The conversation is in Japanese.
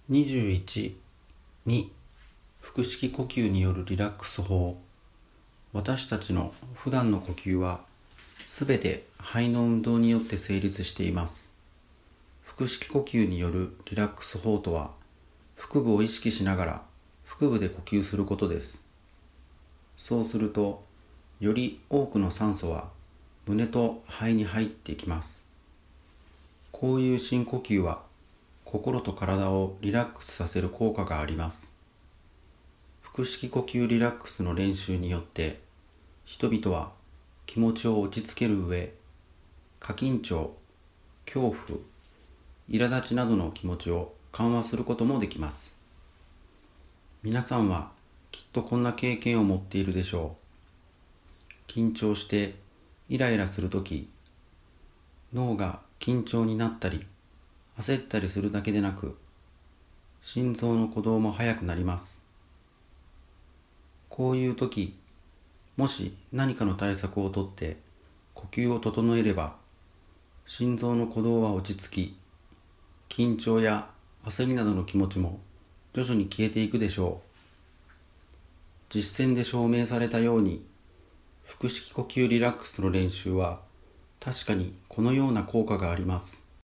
21、2、腹式呼吸によるリラックス法。私たちの普段の呼吸はすべて肺の運動によって成立しています。腹式呼吸によるリラックス法とは、腹部を意識しながら腹部で呼吸することです。そうすると、より多くの酸素は胸と肺に入ってきます。こういう深呼吸は心と体をリラックスさせる効果があります。腹式呼吸リラックスの練習によって人々は気持ちを落ち着ける上、過緊張、恐怖、苛立ちなどの気持ちを緩和することもできます。皆さんはきっとこんな経験を持っているでしょう。緊張してイライラするとき、脳が緊張になったり焦ったりするだけでなく、心臓の鼓動も速くなります。こういう時、もし何かの対策をとって呼吸を整えれば、心臓の鼓動は落ち着き、緊張や焦りなどの気持ちも徐々に消えていくでしょう。実践で証明されたように、腹式呼吸リラックスの練習は確かにこのような効果があります。